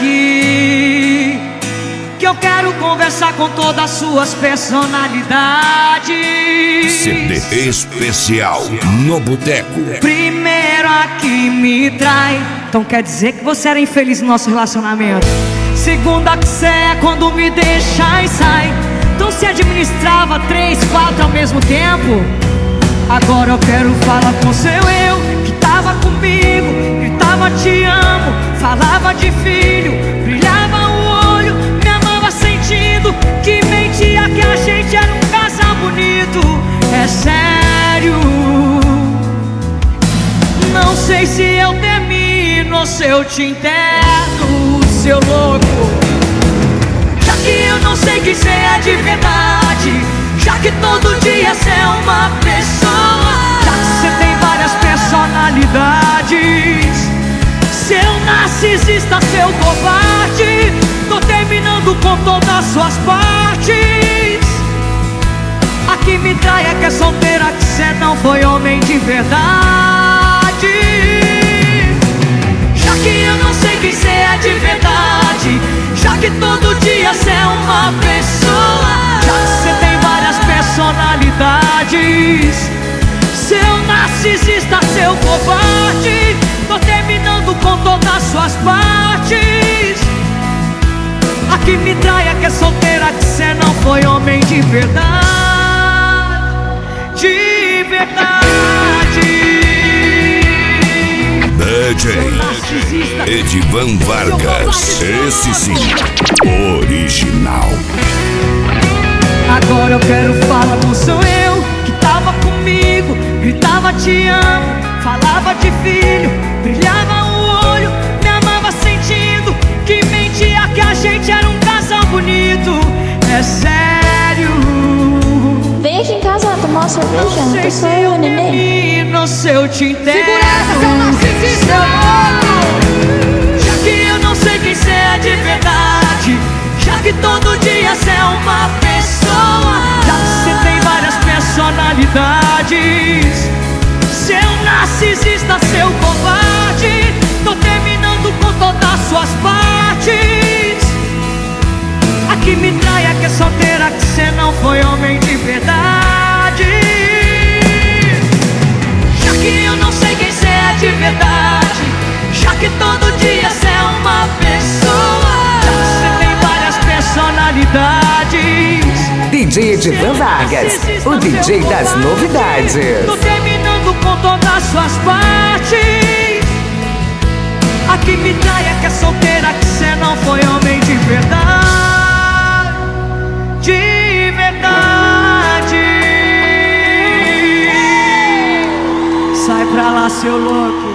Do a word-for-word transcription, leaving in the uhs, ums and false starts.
aqui, que eu quero conversar com todas as suas personalidades. C D especial no Boteco. Primeiro a que me trai, então quer dizer que você era infeliz no nosso relacionamento. Segunda que cê é quando me deixa e sai, então se administrava três, quatro ao mesmo tempo. Agora eu quero falar com seu eu, que tava comigo, gritava te amo, falava de filho, brilhava o olho, me amava sentindo, que mentia que a gente era um casal bonito. É sério, não sei se eu termino ou se eu te interno, seu louco. Já que eu não sei que cê é de verdade, já que todo dia cê é uma pessoa, já que cê tem várias personalidades, seu narcisista, seu covarde, tô terminando com todas as suas partes. A que me trai é que é solteira, que cê não foi homem de verdade. Já que eu não sei quem cê é de verdade, já que todo dia cê é uma pessoa, já que cê tem várias personalidades, seu narcisista, seu covarde, tô terminando com todas as suas partes. A que me trai é que é solteira, que cê não foi homem de verdade, de verdade. D J Edivan Vargas, esse sim, original. Agora eu quero falar com seu eu, que tava comigo, gritava te amo, falava de filho, brilhava o olho, me amava sentindo, que mentia que a gente era um casal bonito. É sério, vem aqui em casa tomar uma cerveja, não sei se eu termino ou se eu te interno. Segura essa, seu narcisista! Seu louco. Já que eu não sei quem cê é de verdade, já que todo dia cê é uma pessoa, já que cê tem várias personalidades, seu narcisista, seu covarde, tô terminando com todas as suas partes. A que me trai é que é solteira, que cê não foi homem de verdade. Já que eu não sei quem cê é de verdade, já que todo dia cê é uma pessoa, já que cê tem várias personalidades. D J Edivan Vargas, o D J das novidades. Tô terminando com todas as suas partes. A que me trai é que é solteira, que cê não foi homem de verdade, de verdade. Sai pra lá, seu louco.